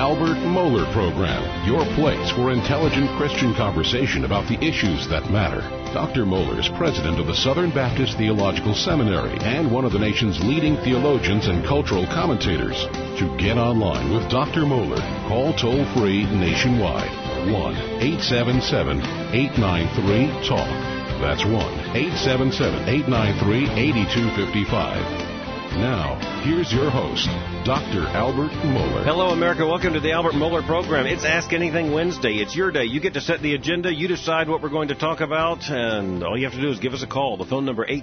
Albert Mohler Program, your place for intelligent Christian conversation about the issues that matter. Dr. Mohler is president of the Southern Baptist Theological Seminary and one of the nation's leading theologians and cultural commentators. To get online with Dr. Mohler, call toll-free nationwide, 1-877-893-TALK. That's 1-877-893-8255. Now, here's your host, Dr. Albert Mohler. Hello, America. Welcome to the Albert Mohler Program. It's Ask Anything Wednesday. It's your day. You get to set the agenda. You decide what we're going to talk about, and all you have to do is give us a call. The phone number,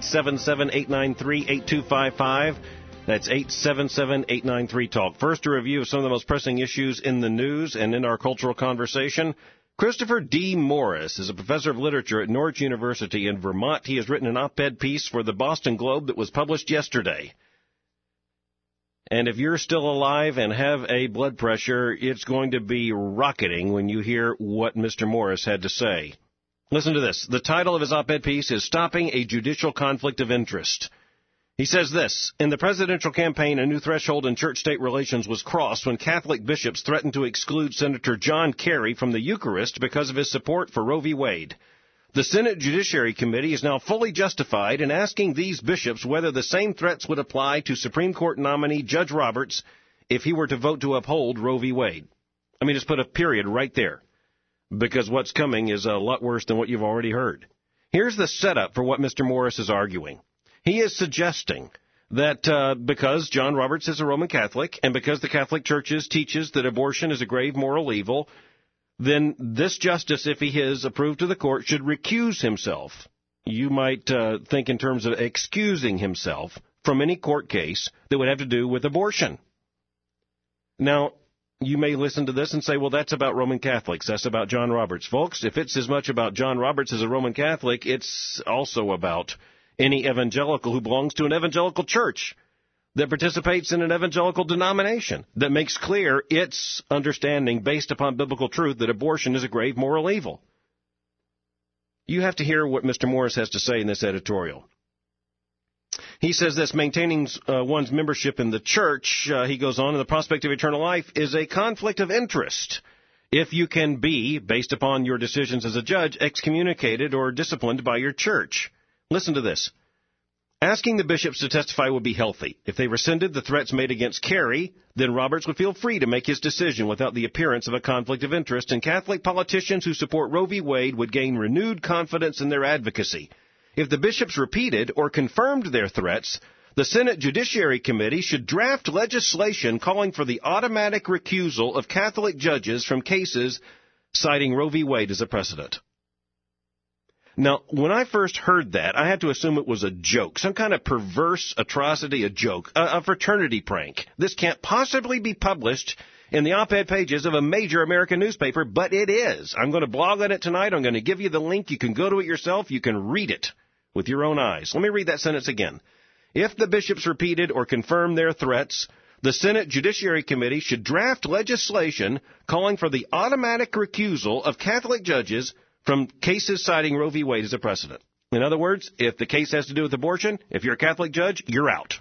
877-893-8255. That's 877-893-TALK. First, a review of some of the most pressing issues in the news and in our cultural conversation. Christopher D. Morris is a professor of literature at Norwich University in Vermont. He has written an op-ed piece for the Boston Globe that was published yesterday. And if you're still alive and have a blood pressure, it's going to be rocketing when you hear what Mr. Morris had to say. Listen to this. The title of his op-ed piece is Stopping a Judicial Conflict of Interest. He says this: in the presidential campaign, a new threshold in church-state relations was crossed when Catholic bishops threatened to exclude Senator John Kerry from the Eucharist because of his support for Roe v. Wade. The Senate Judiciary Committee is now fully justified in asking these bishops whether the same threats would apply to Supreme Court nominee Judge Roberts if he were to vote to uphold Roe v. Wade. I mean, just put a period right there, because what's coming is a lot worse than what you've already heard. Here's the setup for what Mr. Morris is arguing. He is suggesting that because John Roberts is a Roman Catholic and because the Catholic Church teaches that abortion is a grave moral evil, then this justice, if he is approved to the court, should recuse himself. You might think in terms of excusing himself from any court case that would have to do with abortion. Now, you may listen to this and say, well, that's about Roman Catholics. That's about John Roberts. Folks, if it's as much about John Roberts as a Roman Catholic, it's also about any evangelical who belongs to an evangelical church that participates in an evangelical denomination that makes clear its understanding based upon biblical truth that abortion is a grave moral evil. You have to hear what Mr. Morris has to say in this editorial. He says this: maintaining one's membership in the church, he goes on, and the prospect of eternal life is a conflict of interest if you can be, based upon your decisions as a judge, excommunicated or disciplined by your church. Listen to this. Asking the bishops to testify would be healthy. If they rescinded the threats made against Kerry, then Roberts would feel free to make his decision without the appearance of a conflict of interest, and Catholic politicians who support Roe v. Wade would gain renewed confidence in their advocacy. If the bishops repeated or confirmed their threats, the Senate Judiciary Committee should draft legislation calling for the automatic recusal of Catholic judges from cases citing Roe v. Wade as a precedent. Now, when I first heard that, I had to assume it was a joke, some kind of perverse atrocity, a joke, a fraternity prank. This can't possibly be published in the op-ed pages of a major American newspaper, but it is. I'm going to blog on it tonight. I'm going to give you the link. You can go to it yourself. You can read it with your own eyes. Let me read that sentence again. If the bishops repeated or confirmed their threats, the Senate Judiciary Committee should draft legislation calling for the automatic recusal of Catholic judges from cases citing Roe v. Wade as a precedent. In other words, if the case has to do with abortion, if you're a Catholic judge, you're out.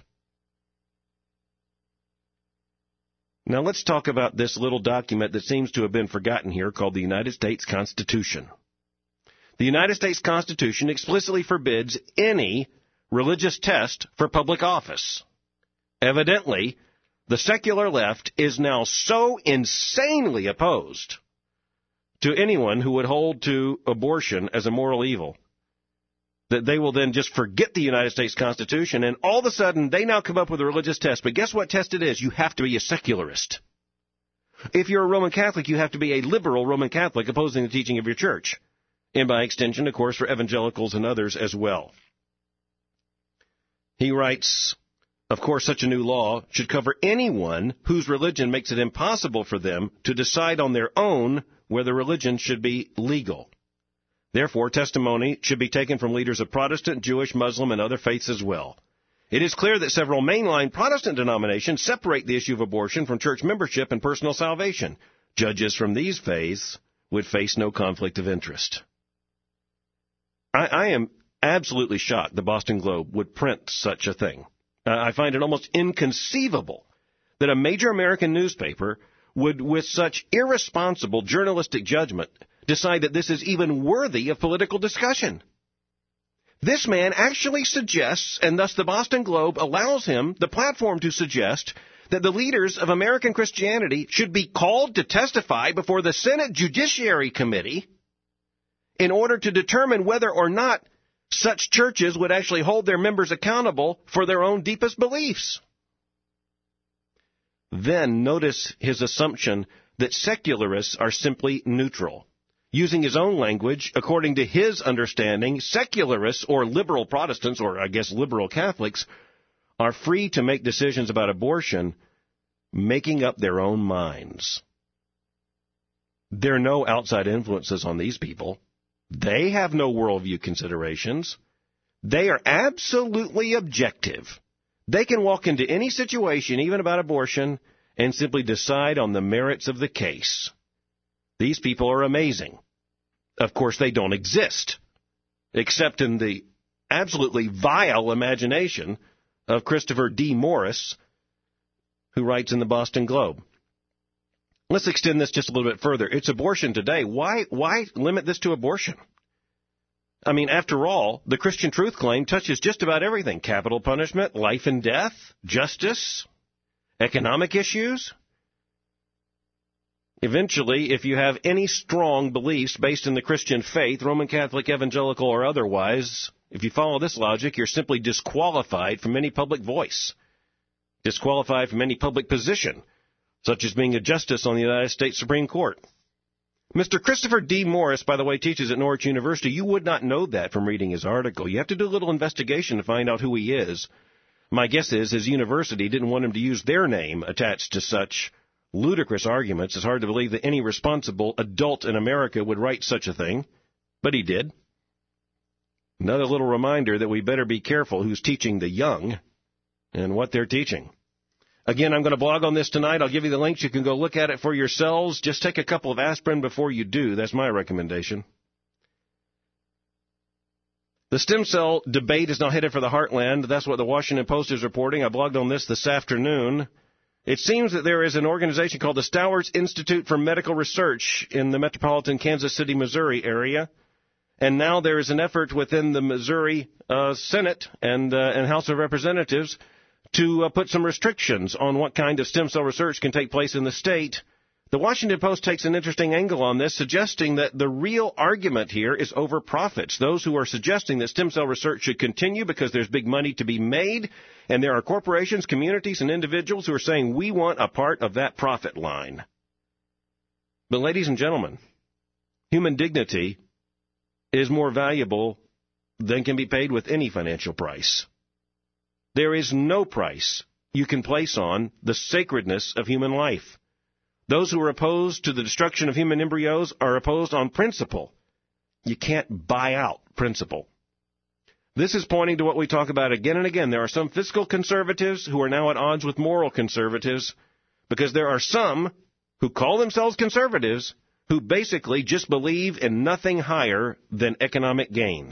Now let's talk about this little document that seems to have been forgotten here called the United States Constitution. The United States Constitution explicitly forbids any religious test for public office. Evidently, the secular left is now so insanely opposed to anyone who would hold to abortion as a moral evil that they will then just forget the United States Constitution, and all of a sudden they now come up with a religious test. But guess what test it is? You have to be a secularist. If you're a Roman Catholic, you have to be a liberal Roman Catholic opposing the teaching of your church. And by extension, of course, for evangelicals and others as well. He writes, of course, such a new law should cover anyone whose religion makes it impossible for them to decide on their own whether religion should be legal. Therefore, testimony should be taken from leaders of Protestant, Jewish, Muslim, and other faiths as well. It is clear that several mainline Protestant denominations separate the issue of abortion from church membership and personal salvation. Judges from these faiths would face no conflict of interest. I am absolutely shocked the Boston Globe would print such a thing. I find it almost inconceivable that a major American newspaper would, with such irresponsible journalistic judgment, decide that this is even worthy of political discussion? This man actually suggests, and thus the Boston Globe allows him the platform to suggest, that the leaders of American Christianity should be called to testify before the Senate Judiciary Committee in order to determine whether or not such churches would actually hold their members accountable for their own deepest beliefs. Then notice his assumption that secularists are simply neutral. Using his own language, according to his understanding, secularists or liberal Protestants, or I guess liberal Catholics, are free to make decisions about abortion, making up their own minds. There are no outside influences on these people. They have no worldview considerations. They are absolutely objective. They can walk into any situation, even about abortion, and simply decide on the merits of the case. These people are amazing. Of course, they don't exist, except in the absolutely vile imagination of Christopher D. Morris, who writes in the Boston Globe. Let's extend this just a little bit further. It's abortion today. Why limit this to abortion? I mean, after all, the Christian Truth Claim touches just about everything. Capital punishment, life and death, justice, economic issues. Eventually, if you have any strong beliefs based in the Christian faith, Roman Catholic, evangelical, or otherwise, if you follow this logic, you're simply disqualified from any public voice, disqualified from any public position, such as being a justice on the United States Supreme Court. Mr. Christopher D. Morris, by the way, teaches at Norwich University. You would not know that from reading his article. You have to do a little investigation to find out who he is. My guess is his university didn't want him to use their name attached to such ludicrous arguments. It's hard to believe that any responsible adult in America would write such a thing, but he did. Another little reminder that we better be careful who's teaching the young and what they're teaching. Again, I'm going to blog on this tonight. I'll give you the links. You can go look at it for yourselves. Just take a couple of aspirin before you do. That's my recommendation. The stem cell debate is now headed for the heartland. That's what the Washington Post is reporting. I blogged on this afternoon. It seems that there is an organization called the Stowers Institute for Medical Research in the metropolitan Kansas City, Missouri area. And now there is an effort within the Missouri Senate and House of Representatives to put some restrictions on what kind of stem cell research can take place in the state. The Washington Post takes an interesting angle on this, suggesting that the real argument here is over profits. Those who are suggesting that stem cell research should continue because there's big money to be made, and there are corporations, communities, and individuals who are saying we want a part of that profit line. But ladies and gentlemen, human dignity is more valuable than can be paid with any financial price. There is no price you can place on the sacredness of human life. Those who are opposed to the destruction of human embryos are opposed on principle. You can't buy out principle. This is pointing to what we talk about again and again. There are some fiscal conservatives who are now at odds with moral conservatives because there are some who call themselves conservatives who basically just believe in nothing higher than economic gain.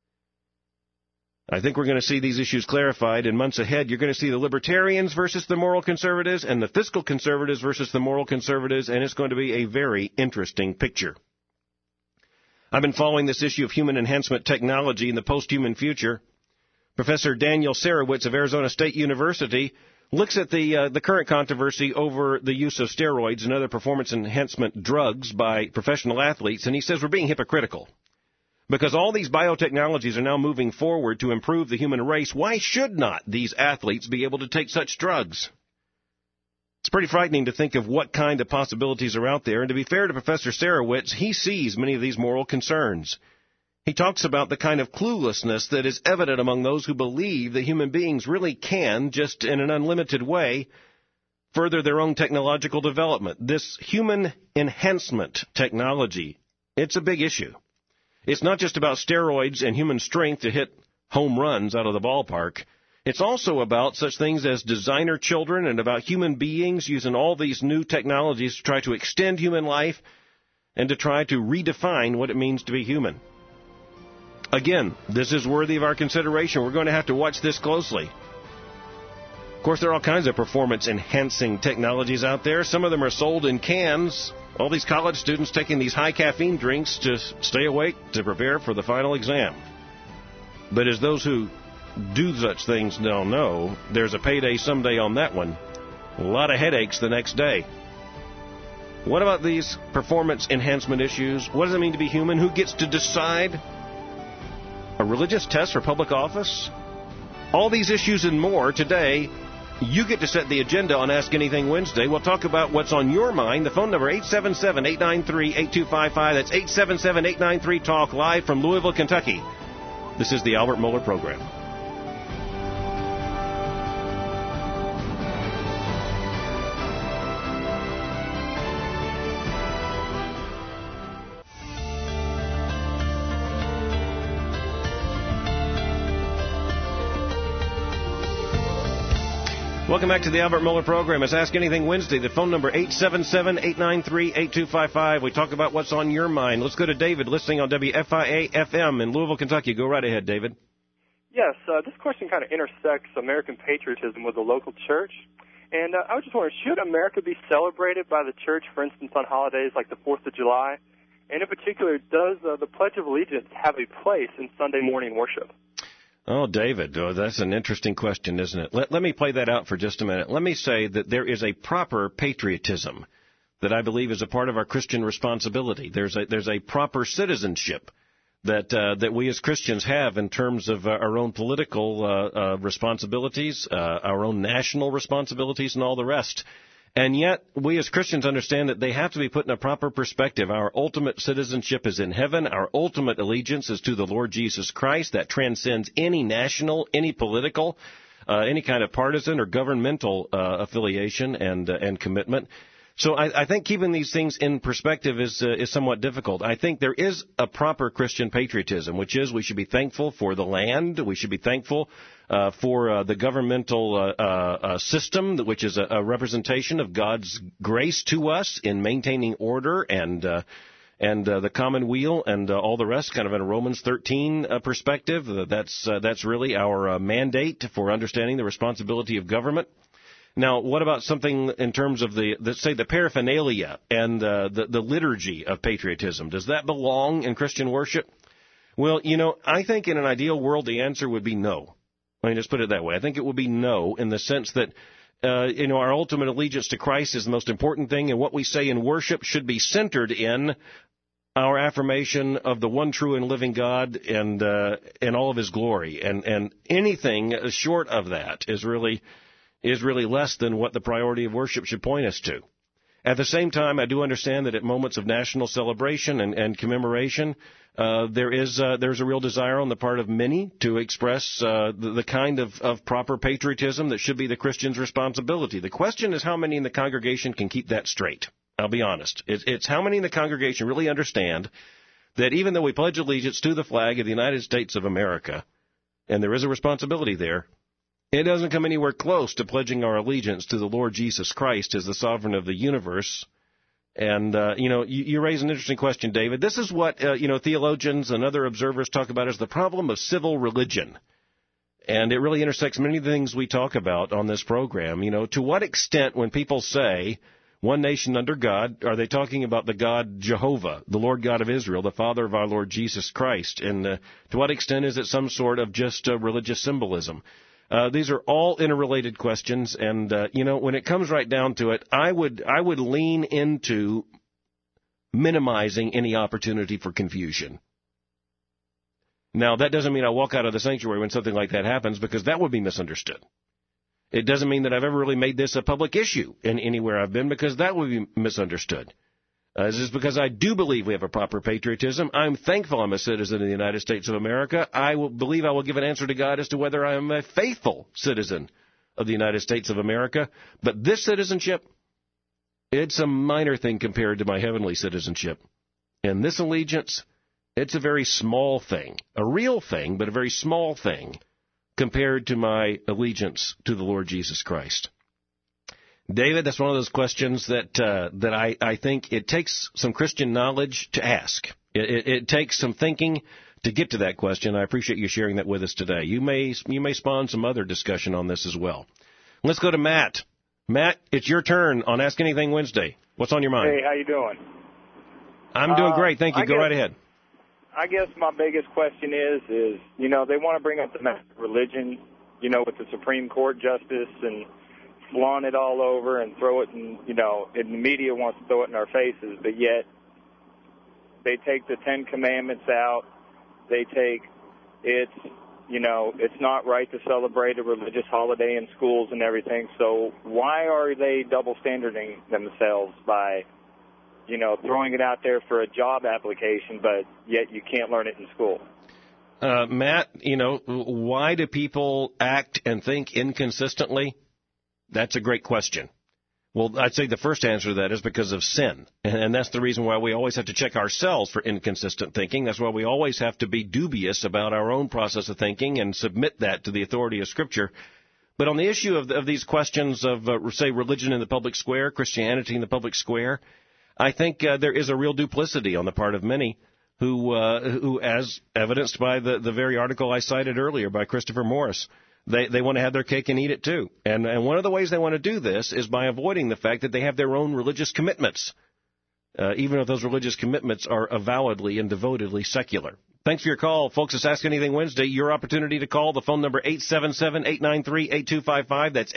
I think we're going to see these issues clarified in months ahead. You're going to see the libertarians versus the moral conservatives and the fiscal conservatives versus the moral conservatives, and it's going to be a very interesting picture. I've been following this issue of human enhancement technology in the post-human future. Professor Daniel Sarowitz of Arizona State University looks at the current controversy over the use of steroids and other performance enhancement drugs by professional athletes, and he says we're being hypocritical. Because all these biotechnologies are now moving forward to improve the human race, why should not these athletes be able to take such drugs? It's pretty frightening to think of what kind of possibilities are out there. And to be fair to Professor Sarowitz, he sees many of these moral concerns. He talks about the kind of cluelessness that is evident among those who believe that human beings really can, just in an unlimited way, further their own technological development. This human enhancement technology, it's a big issue. It's not just about steroids and human strength to hit home runs out of the ballpark. It's also about such things as designer children and about human beings using all these new technologies to try to extend human life and to try to redefine what it means to be human. Again, this is worthy of our consideration. We're going to have to watch this closely. course, there are all kinds of performance-enhancing technologies out there. Some of them are sold in cans. All these college students taking these high-caffeine drinks to stay awake to prepare for the final exam. But as those who do such things don't know, there's a payday someday on that one. A lot of headaches the next day. What about these performance enhancement issues? What does it mean to be human? Who gets to decide? A religious test for public office? All these issues and more today. You get to set the agenda on Ask Anything Wednesday. We'll talk about what's on your mind. The phone number, 877-893-8255. That's 877-893-TALK, live from Louisville, Kentucky. This is the Albert Mohler Program. Welcome back to the Albert Mohler Program. It's Ask Anything Wednesday. The phone number, 877-893-8255. We talk about what's on your mind. Let's go to David, listening on WFIA-FM in Louisville, Kentucky. Go right ahead, David. Yes, this question kind of intersects American patriotism with the local church. And I was just wondering, should America be celebrated by the church, for instance, on holidays like the 4th of July? And in particular, does the Pledge of Allegiance have a place in Sunday morning worship? Oh, David, that's an interesting question, isn't it? Let me play that out for just a minute. Let me say that there is a proper patriotism that I believe is a part of our Christian responsibility. There's a proper citizenship that we as Christians have in terms of our own political responsibilities, our own national responsibilities, and all the rest. And yet, we as Christians understand that they have to be put in a proper perspective. Our ultimate citizenship is in heaven. Our ultimate allegiance is to the Lord Jesus Christ. That transcends any national, any political, any kind of partisan or governmental affiliation and commitment. So I think keeping these things in perspective is somewhat difficult. I think there is a proper Christian patriotism, which is we should be thankful for the land. We should be thankful for the governmental system, which is a representation of God's grace to us in maintaining order and the commonweal and all the rest, kind of in a Romans 13 perspective. That's really our mandate for understanding the responsibility of government. Now, what about something in terms of the paraphernalia and the liturgy of patriotism? Does that belong in Christian worship? Well, I think in an ideal world the answer would be no. Let me just put it that way. I think it would be no in the sense that, our ultimate allegiance to Christ is the most important thing, and what we say in worship should be centered in our affirmation of the one true and living God and all of His glory. And anything short of that is really less than what the priority of worship should point us to. At the same time, I do understand that at moments of national celebration and commemoration, there's a real desire on the part of many to express the kind of proper patriotism that should be the Christian's responsibility. The question is how many in the congregation can keep that straight. I'll be honest. It's how many in the congregation really understand that even though we pledge allegiance to the flag of the United States of America, and there is a responsibility there, it doesn't come anywhere close to pledging our allegiance to the Lord Jesus Christ as the sovereign of the universe. And, you raise an interesting question, David. This is what, theologians and other observers talk about as the problem of civil religion. And it really intersects many things we talk about on this program. To what extent when people say one nation under God, are they talking about the God Jehovah, the Lord God of Israel, the Father of our Lord Jesus Christ? And to what extent is it some sort of just religious symbolism? These are all interrelated questions, and when it comes right down to it, I would lean into minimizing any opportunity for confusion. Now, that doesn't mean I walk out of the sanctuary when something like that happens, because that would be misunderstood. It doesn't mean that I've ever really made this a public issue in anywhere I've been, because that would be misunderstood. This is because I do believe we have a proper patriotism. I'm thankful I'm a citizen of the United States of America. I believe I will give an answer to God as to whether I am a faithful citizen of the United States of America. But this citizenship, it's a minor thing compared to my heavenly citizenship. And this allegiance, it's a very small thing, a real thing, but a very small thing compared to my allegiance to the Lord Jesus Christ. David, that's one of those questions that I think it takes some Christian knowledge to ask. It takes some thinking to get to that question. I appreciate you sharing that with us today. You may spawn some other discussion on this as well. Let's go to Matt. Matt, it's your turn on Ask Anything Wednesday. What's on your mind? Hey, how you doing? I'm doing great. Thank you. Go right ahead. I guess my biggest question is, they want to bring up the matter of religion, with the Supreme Court justice and flaunt it all over and throw it in, and the media wants to throw it in our faces, but yet they take the Ten Commandments out. They take it's not right to celebrate a religious holiday in schools and everything. So why are they double standarding themselves by, throwing it out there for a job application, but yet you can't learn it in school? Matt, why do people act and think inconsistently? That's a great question. Well, I'd say the first answer to that is because of sin. And that's the reason why we always have to check ourselves for inconsistent thinking. That's why we always have to be dubious about our own process of thinking and submit that to the authority of Scripture. But on the issue of these questions of, say, religion in the public square, Christianity in the public square, I think there is a real duplicity on the part of many who, as evidenced by the very article I cited earlier by Christopher Morris, they want to have their cake and eat it too. And one of the ways they want to do this is by avoiding the fact that they have their own religious commitments, even if those religious commitments are avowedly and devotedly secular. Thanks for your call, folks. It's Ask Anything Wednesday. Your opportunity to call. The phone number 877-893-8255. That's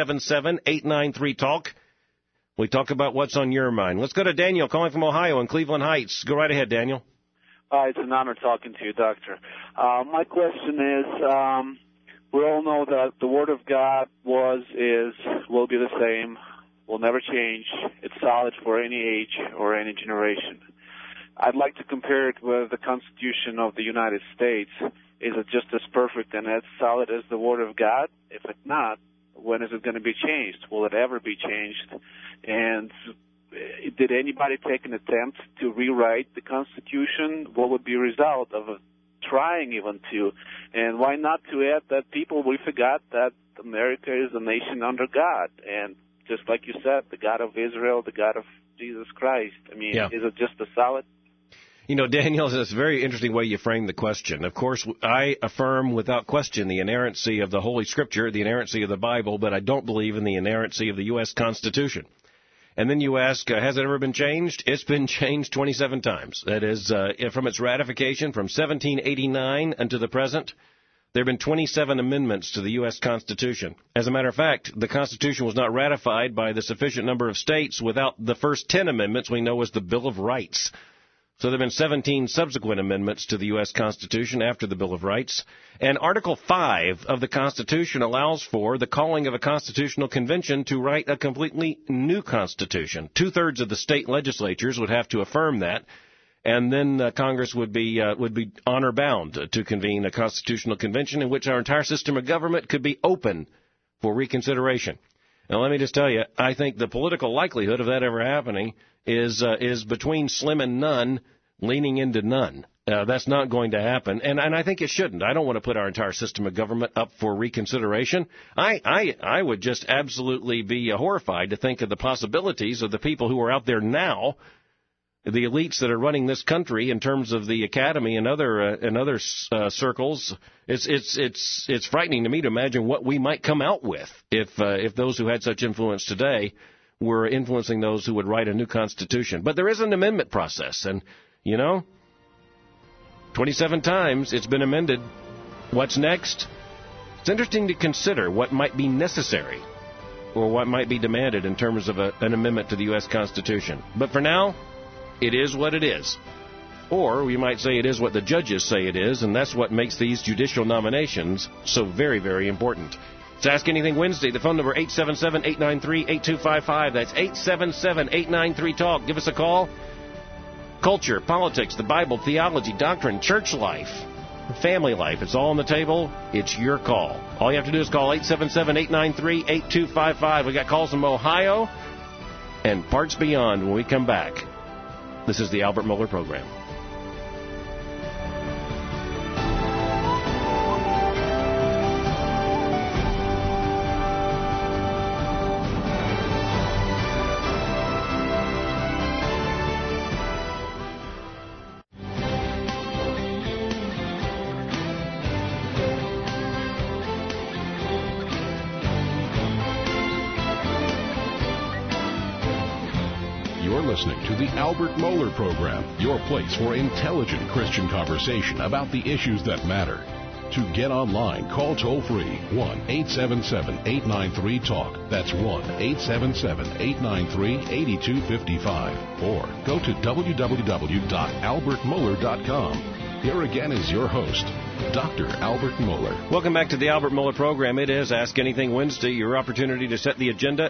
877-893-TALK. We talk about what's on your mind. Let's go to Daniel calling from Ohio in Cleveland Heights. Go right ahead, Daniel. It's an honor talking to you, Doctor. My question is, we all know that the Word of God will be the same, will never change. It's solid for any age or any generation. I'd like to compare it with the Constitution of the United States. Is it just as perfect and as solid as the Word of God? If it's not, when is it going to be changed? Will it ever be changed? And did anybody take an attempt to rewrite the Constitution? What would be a result of trying even to? And why not to add that we forgot that America is a nation under God, and just like you said, the God of Israel, the God of Jesus Christ. I mean, Is it just a solid? Daniel, it's a very interesting way you frame the question. Of course, I affirm without question the inerrancy of the Holy Scripture, the inerrancy of the Bible, but I don't believe in the inerrancy of the U.S. Constitution. And then you ask, has it ever been changed? It's been changed 27 times. That is, from its ratification from 1789 until the present, there have been 27 amendments to the U.S. Constitution. As a matter of fact, the Constitution was not ratified by the sufficient number of states without the first 10 amendments we know as the Bill of Rights. So there have been 17 subsequent amendments to the U.S. Constitution after the Bill of Rights. And Article 5 of the Constitution allows for the calling of a constitutional convention to write a completely new constitution. Two-thirds of the state legislatures would have to affirm that, and then Congress would be honor-bound to convene a constitutional convention in which our entire system of government could be open for reconsideration. Now, let me just tell you, I think the political likelihood of that ever happening is between slim and none, leaning into none. That's not going to happen, and I think it shouldn't. I don't want to put our entire system of government up for reconsideration. I would just absolutely be horrified to think of the possibilities of the people who are out there now, the elites that are running this country in terms of the academy and other circles. It's frightening to me to imagine what we might come out with if those who had such influence today were influencing those who would write a new constitution. But there is an amendment process, and 27 times it's been amended. What's next? It's interesting to consider what might be necessary or what might be demanded in terms of an amendment to the U.S. Constitution. But for now, it is what it is. Or we might say it is what the judges say it is, and that's what makes these judicial nominations so very, very important. It's Ask Anything Wednesday. The phone number 877-893-8255. That's 877-893-TALK. Give us a call. Culture, politics, the Bible, theology, doctrine, church life, family life. It's all on the table. It's your call. All you have to do is call 877-893-8255. We got calls from Ohio and parts beyond when we come back. This is the Albert Mohler Program. listening to the Albert Mohler Program, your place for intelligent Christian conversation about the issues that matter. To get online, call toll-free 1-877-893-TALK. That's 1-877-893-8255. Or go to www.albertmohler.com. Here again is your host, Dr. Albert Mohler. Welcome back to the Albert Mohler Program. It is Ask Anything Wednesday. Your opportunity to set the agenda,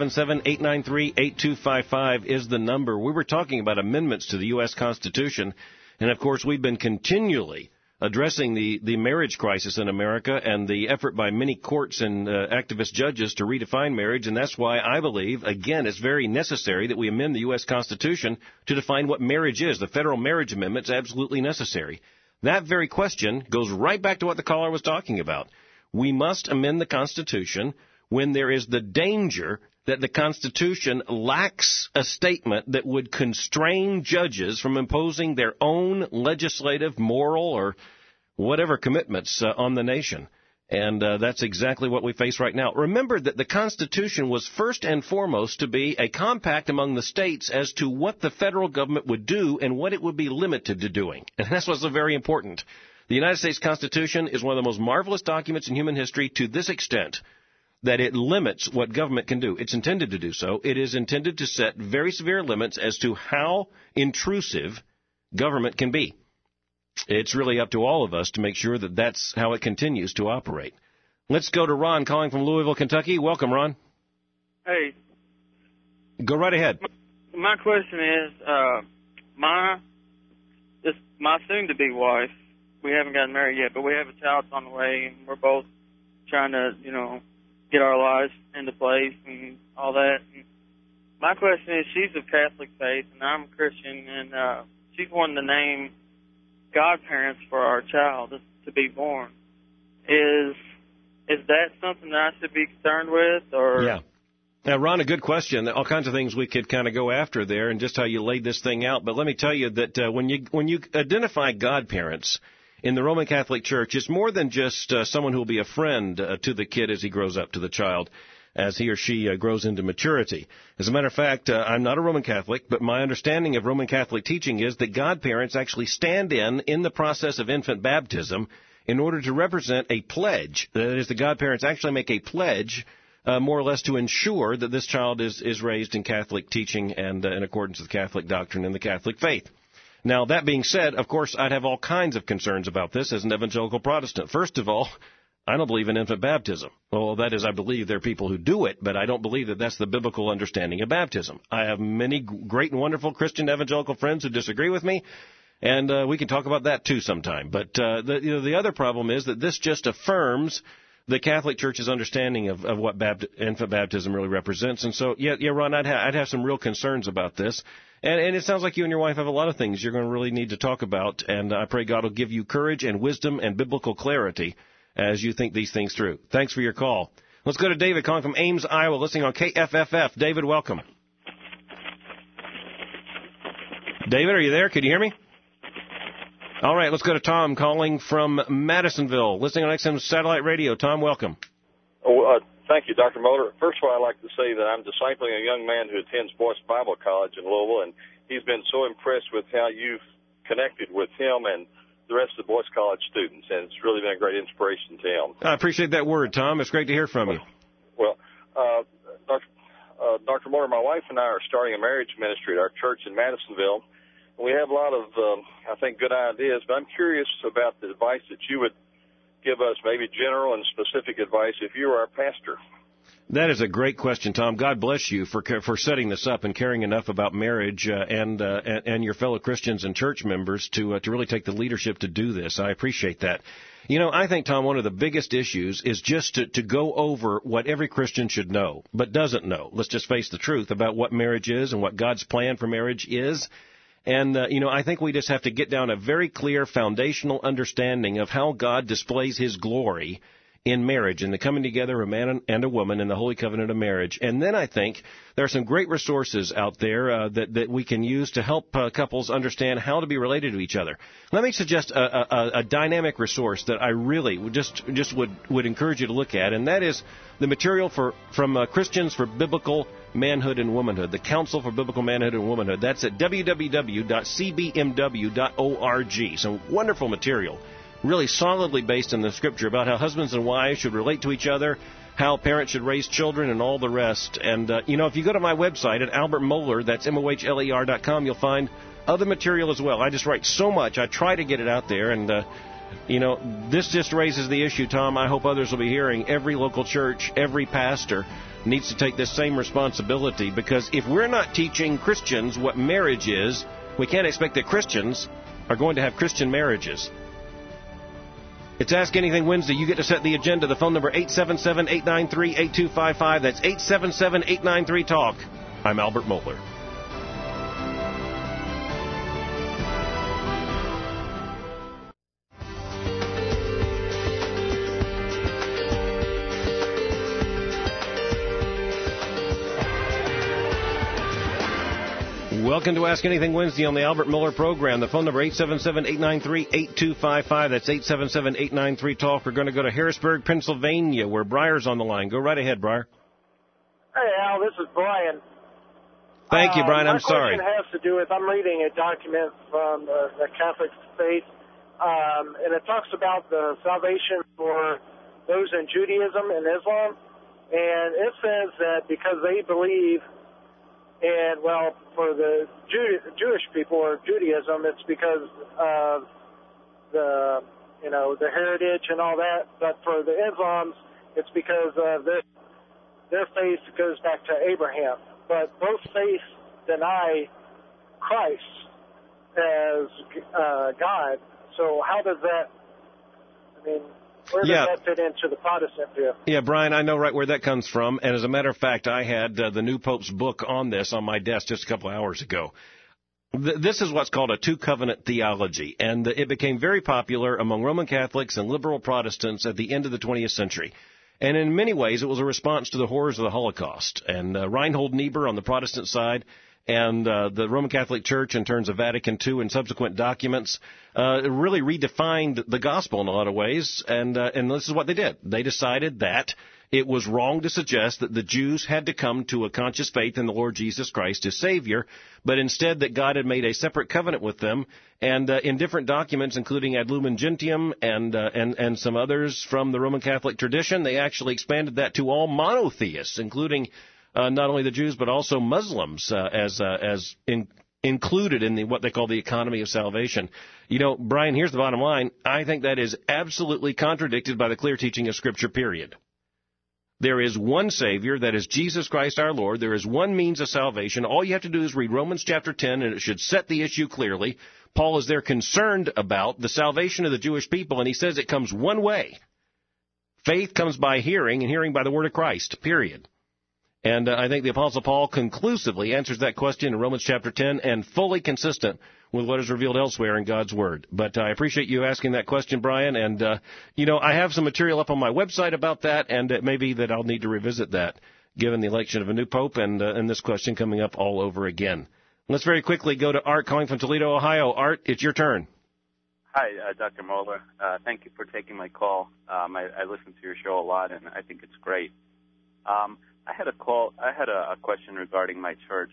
877-893-8255 is the number. We were talking about amendments to the U.S. Constitution, and of course we've been continually addressing the marriage crisis in America and the effort by many courts and activist judges to redefine marriage, and that's why I believe, again, it's very necessary that we amend the U.S. Constitution to define what marriage is. The Federal Marriage Amendment is absolutely necessary. That very question goes right back to what the caller was talking about. We must amend the Constitution when there is the danger that the Constitution lacks a statement that would constrain judges from imposing their own legislative, moral, or whatever commitments on the nation. And that's exactly what we face right now. Remember that the Constitution was first and foremost to be a compact among the states as to what the federal government would do and what it would be limited to doing. And that's what's so very important. The United States Constitution is one of the most marvelous documents in human history to this extent that it limits what government can do. It's intended to do so. It is intended to set very severe limits as to how intrusive government can be. It's really up to all of us to make sure that that's how it continues to operate. Let's go to Ron calling from Louisville, Kentucky. Welcome, Ron. Hey. Go right ahead. My question is, my soon-to-be wife, we haven't gotten married yet, but we have a child on the way, and we're both trying to, get our lives into place and all that. And my question is, she's of Catholic faith, and I'm a Christian, and she's wanting to name godparents for our child to be born. Is that something that I should be concerned with? Or yeah. Now, Ron, a good question. All kinds of things we could kind of go after there, and just how you laid this thing out. But let me tell you that when you identify godparents in the Roman Catholic Church, it's more than just someone who will be a friend to the kid as he grows up, to the child, as he or she grows into maturity. As a matter of fact, I'm not a Roman Catholic, but my understanding of Roman Catholic teaching is that godparents actually stand in the process of infant baptism in order to represent a pledge. That is, the godparents actually make a pledge more or less to ensure that this child is raised in Catholic teaching and in accordance with Catholic doctrine and the Catholic faith. Now, that being said, of course, I'd have all kinds of concerns about this as an evangelical Protestant. First of all, I don't believe in infant baptism. Well, that is, I believe there are people who do it, but I don't believe that that's the biblical understanding of baptism. I have many great and wonderful Christian evangelical friends who disagree with me, and we can talk about that too sometime. But the other problem is that this just affirms the Catholic Church's understanding of what infant baptism really represents. And so, yeah, Ron, I'd have some real concerns about this. And it sounds like you and your wife have a lot of things you're going to really need to talk about, and I pray God will give you courage and wisdom and biblical clarity as you think these things through. Thanks for your call. Let's go to David calling from Ames, Iowa, listening on KFFF. David, welcome. David, are you there? Can you hear me? All right, let's go to Tom calling from Madisonville, listening on XM Satellite Radio. Tom, welcome. Thank you, Dr. Mohler. First of all, I'd like to say that I'm discipling a young man who attends Boyce Bible College in Louisville, and he's been so impressed with how you've connected with him and the rest of the Boyce College students, and it's really been a great inspiration to him. I appreciate that word, Tom. It's great to hear from you. Well, Dr. Mohler, my wife and I are starting a marriage ministry at our church in Madisonville. We have a lot of, I think, good ideas, but I'm curious about the advice that you would give us, maybe general and specific advice if you were our pastor. That is a great question, Tom. God bless you for setting this up and caring enough about marriage and your fellow Christians and church members to really take the leadership to do this. I appreciate that. I think, Tom, one of the biggest issues is just to go over what every Christian should know, but doesn't know. Let's just face the truth about what marriage is and what God's plan for marriage is. And, I think we just have to get down a very clear foundational understanding of how God displays His glory in marriage and the coming together of a man and a woman in the holy covenant of marriage. And then I think there are some great resources out there that we can use to help couples understand how to be related to each other. Let me suggest a dynamic resource that I really would encourage you to look at, and that is the material from Christians for Biblical Manhood and Womanhood, the Council for Biblical Manhood and Womanhood. That's at www.cbmw.org. Some wonderful material, really solidly based in the Scripture about how husbands and wives should relate to each other, how parents should raise children, and all the rest. And, if you go to my website at Albert Mohler, that's MOHLER.com, you'll find other material as well. I just write so much. I try to get it out there, and, this just raises the issue, Tom, I hope others will be hearing. Every local church, every pastor needs to take this same responsibility, because if we're not teaching Christians what marriage is, we can't expect that Christians are going to have Christian marriages. It's Ask Anything Wednesday. You get to set the agenda. The phone number 877-893-8255. That's 877-893-TALK. I'm Albert Mohler. Welcome to Ask Anything Wednesday on the Albert Mohler program. The phone number 877-893-8255. That's 877-893-TALK. We're going to go to Harrisburg, Pennsylvania, where Briar's on the line. Go right ahead, Briar. Hey, Al, this is Brian. Thank you, Brian. I'm sorry. My question has to do with, I'm reading a document from the Catholic faith, and it talks about the salvation for those in Judaism and Islam. And it says that because they believe, and, well, for the Jewish people or Judaism, it's because of the heritage and all that. But for the Islams, it's because of their faith goes back to Abraham. But both faiths deny Christ as God. So how does that, where does that fit into the Protestant view? Yeah, Brian, I know right where that comes from. And as a matter of fact, I had the new Pope's book on this on my desk just a couple of hours ago. This is what's called a two-covenant theology, and it became very popular among Roman Catholics and liberal Protestants at the end of the 20th century. And in many ways, it was a response to the horrors of the Holocaust. And Reinhold Niebuhr on the Protestant side, and the Roman Catholic Church in terms of Vatican II and subsequent documents really redefined the gospel in a lot of ways, and this is what they did. They decided that it was wrong to suggest that the Jews had to come to a conscious faith in the Lord Jesus Christ as Savior, but instead that God had made a separate covenant with them, and in different documents, including Ad Lumen Gentium and some others from the Roman Catholic tradition, they actually expanded that to all monotheists, including not only the Jews, but also Muslims included in what they call the economy of salvation. Brian, here's the bottom line. I think that is absolutely contradicted by the clear teaching of Scripture, period. There is one Savior, that is Jesus Christ our Lord. There is one means of salvation. All you have to do is read Romans chapter 10, and it should set the issue clearly. Paul is there concerned about the salvation of the Jewish people, and he says it comes one way. Faith comes by hearing, and hearing by the word of Christ, period. And I think the Apostle Paul conclusively answers that question in Romans chapter 10 and fully consistent with what is revealed elsewhere in God's Word. But I appreciate you asking that question, Brian. And, I have some material up on my website about that, and it may be that I'll need to revisit that given the election of a new pope and this question coming up all over again. Let's very quickly go to Art calling from Toledo, Ohio. Art, it's your turn. Hi, Dr. Mohler. Thank you for taking my call. I listen to your show a lot, and I think it's great. I had a question regarding my church.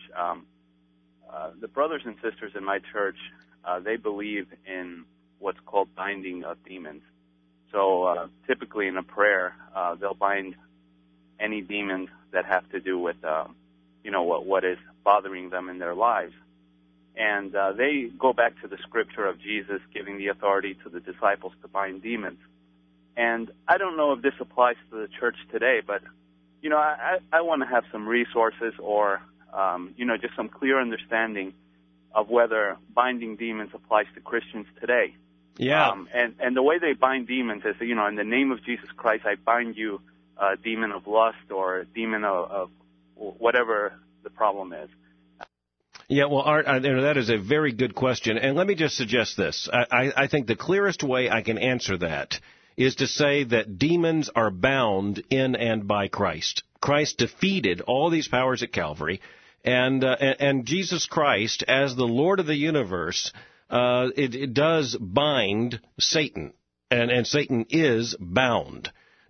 The brothers and sisters in my church, they believe in what's called binding of demons. So typically in a prayer, they'll bind any demons that have to do with, what is bothering them in their lives. And they go back to the scripture of Jesus giving the authority to the disciples to bind demons. And I don't know if this applies to the church today, but I want to have some resources or, just some clear understanding of whether binding demons applies to Christians today. Yeah. And the way they bind demons is, in the name of Jesus Christ, I bind you a demon of lust or a demon of whatever the problem is. Yeah, well, Art, that is a very good question. And let me just suggest this. I think the clearest way I can answer that is to say that demons are bound in and by Christ. Christ defeated all these powers at Calvary, and Jesus Christ, as the Lord of the universe, it does bind Satan, and Satan is bound.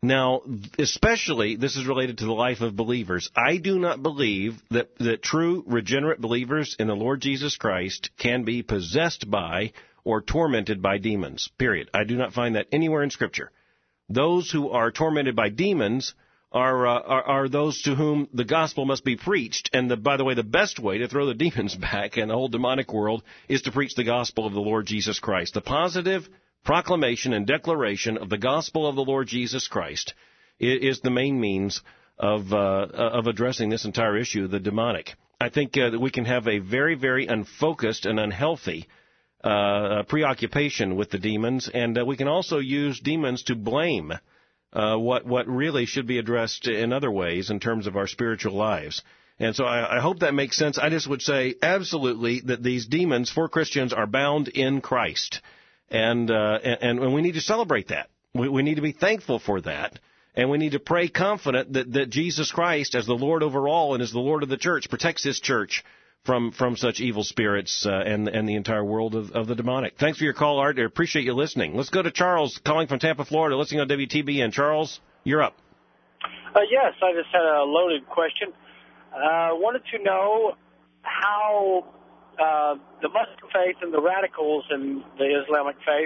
Now, especially, this is related to the life of believers. I do not believe that true regenerate believers in the Lord Jesus Christ can be possessed by or tormented by demons, period. I do not find that anywhere in Scripture. Those who are tormented by demons are those to whom the gospel must be preached. And, by the way, the best way to throw the demons back in the whole demonic world is to preach the gospel of the Lord Jesus Christ. The positive proclamation and declaration of the gospel of the Lord Jesus Christ is the main means of addressing this entire issue, the demonic. I think that we can have a very, very unfocused and unhealthy preoccupation with the demons, and we can also use demons to blame what really should be addressed in other ways in terms of our spiritual lives. And so I hope that makes sense. I just would say absolutely that these demons for Christians are bound in Christ. And we need to celebrate that. We need to be thankful for that. And we need to pray confident that Jesus Christ, as the Lord over all and as the Lord of the church, protects his church from such evil spirits and the entire world of the demonic. Thanks for your call, Art. I appreciate you listening. Let's go to Charles calling from Tampa, Florida, listening on WTBN. Charles, you're up. Yes, I just had a loaded question. Wanted to know how the Muslim faith and the radicals in the Islamic faith,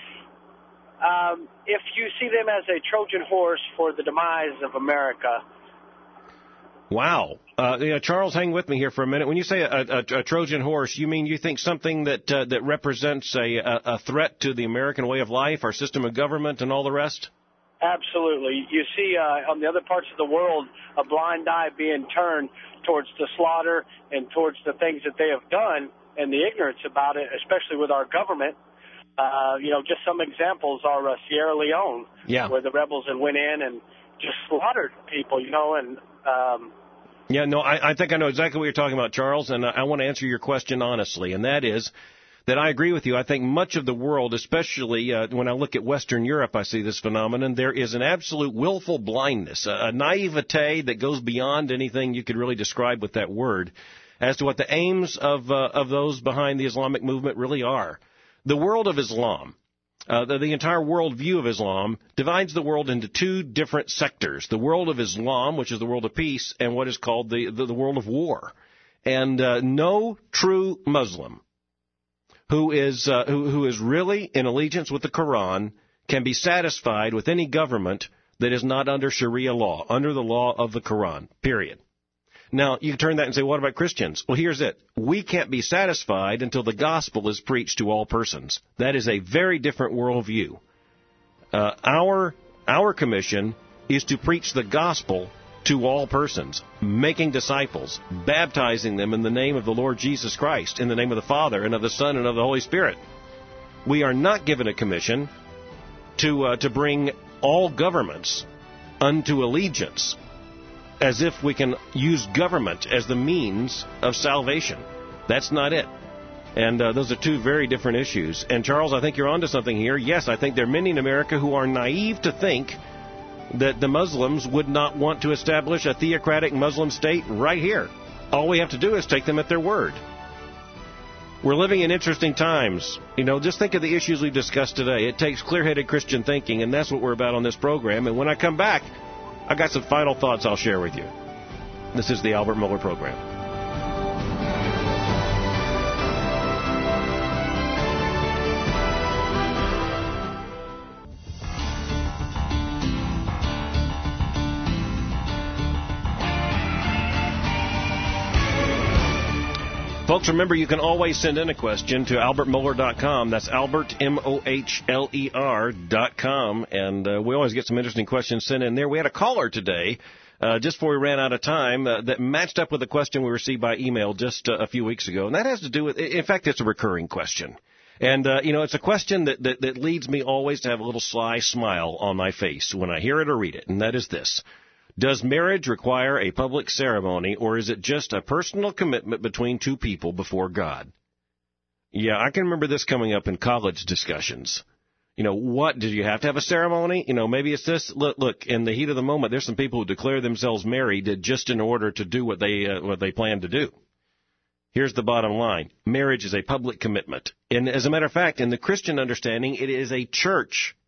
if you see them as a Trojan horse for the demise of America. Wow. Charles, hang with me here for a minute. When you say a Trojan horse, you mean you think something that represents a threat to the American way of life, our system of government, and all the rest? Absolutely. You see on the other parts of the world a blind eye being turned towards the slaughter and towards the things that they have done and the ignorance about it, especially with our government. Just some examples are Sierra Leone, where the rebels had went in and just slaughtered people, and... I think I know exactly what you're talking about, Charles, and I want to answer your question honestly, and that is that I agree with you. I think much of the world, especially when I look at Western Europe, I see this phenomenon. There is an absolute willful blindness, a naivete that goes beyond anything you could really describe with that word, as to what the aims of those behind the Islamic movement really are. The world of Islam, the entire worldview of Islam, divides the world into two different sectors. The world of Islam, which is the world of peace, and what is called the world of war. And no true Muslim who is really in allegiance with the Quran can be satisfied with any government that is not under Sharia law, under the law of the Quran, period. Now, you can turn that and say, what about Christians? Well, here's it. We can't be satisfied until the gospel is preached to all persons. That is a very different worldview. Our commission is to preach the gospel to all persons, making disciples, baptizing them in the name of the Lord Jesus Christ, in the name of the Father and of the Son and of the Holy Spirit. We are not given a commission to bring all governments unto allegiance, as if we can use government as the means of salvation. That's not it. And those are two very different issues. And, Charles, I think you're onto something here. Yes, I think there are many in America who are naive to think that the Muslims would not want to establish a theocratic Muslim state right here. All we have to do is take them at their word. We're living in interesting times. Just think of the issues we've discussed today. It takes clear-headed Christian thinking, and that's what we're about on this program. And when I come back, I got some final thoughts I'll share with you. This is the Albert Mohler Program. Folks, remember, you can always send in a question to albertmohler.com. That's Albert, Mohler.com. And we always get some interesting questions sent in there. We had a caller today, just before we ran out of time, that matched up with a question we received by email just a few weeks ago. And that has to do with, in fact, it's a recurring question. And, it's a question that leads me always to have a little sly smile on my face when I hear it or read it. And that is this. Does marriage require a public ceremony, or is it just a personal commitment between two people before God? Yeah, I can remember this coming up in college discussions. What, did you have to have a ceremony? Maybe it's this. Look, in the heat of the moment, there's some people who declare themselves married just in order to do what they plan to do. Here's the bottom line. Marriage is a public commitment. And as a matter of fact, in the Christian understanding, it is a church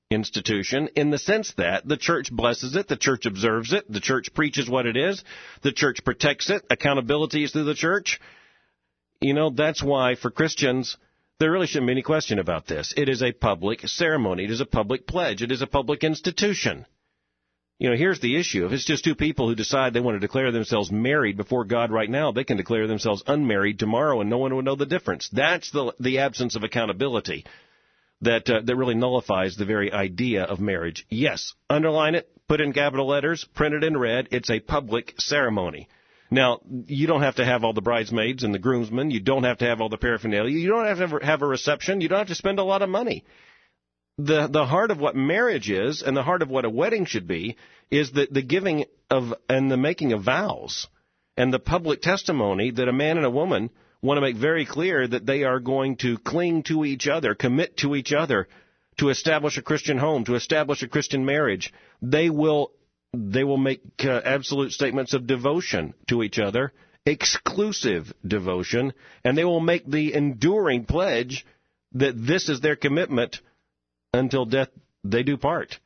institution in the sense that the church blesses it, the church observes it, the church preaches what it is, the church protects it, accountability is through the church. You know, that's why for Christians, there really shouldn't be any question about this. It is a public ceremony. It is a public pledge. It is a public institution. You know, here's the issue. If it's just two people who decide they want to declare themselves married before God right now, they can declare themselves unmarried tomorrow and no one will know the difference. That's the absence of accountability that really nullifies the very idea of marriage. Yes, underline it, put in capital letters, print it in red. It's a public ceremony. Now, you don't have to have all the bridesmaids and the groomsmen. You don't have to have all the paraphernalia. You don't have to have a reception. You don't have to spend a lot of money. The heart of what marriage is and the heart of what a wedding should be is the giving of and the making of vows and the public testimony that a man and a woman want to make very clear that they are going to cling to each other, commit to each other, to establish a Christian home, to establish a Christian marriage. They will make absolute statements of devotion to each other, exclusive devotion, and they will make the enduring pledge that this is their commitment until death they do part.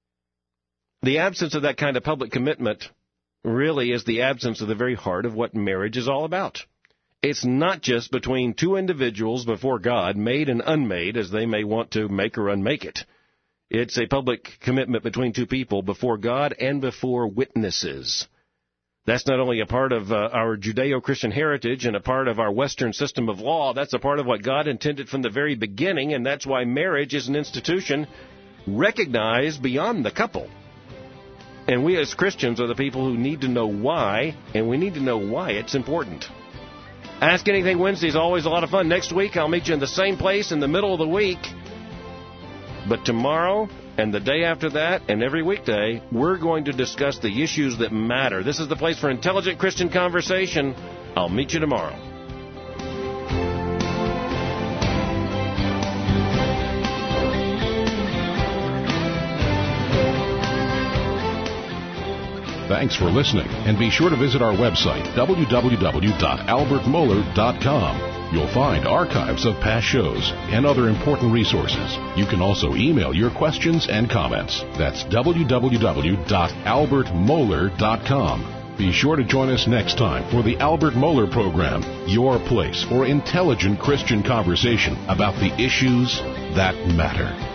The absence of that kind of public commitment really is the absence of the very heart of what marriage is all about. It's not just between two individuals before God, made and unmade, as they may want to make or unmake it. It's a public commitment between two people before God and before witnesses. That's not only a part of our Judeo-Christian heritage and a part of our Western system of law, that's a part of what God intended from the very beginning, and that's why marriage is an institution recognized beyond the couple. And we as Christians are the people who need to know why, and we need to know why it's important. Ask Anything Wednesday is always a lot of fun. Next week, I'll meet you in the same place in the middle of the week. But tomorrow and the day after that and every weekday, we're going to discuss the issues that matter. This is the place for intelligent Christian conversation. I'll meet you tomorrow. Thanks for listening, and be sure to visit our website, www.albertmohler.com. You'll find archives of past shows and other important resources. You can also email your questions and comments. That's www.albertmohler.com. Be sure to join us next time for the Albert Mohler Program, your place for intelligent Christian conversation about the issues that matter.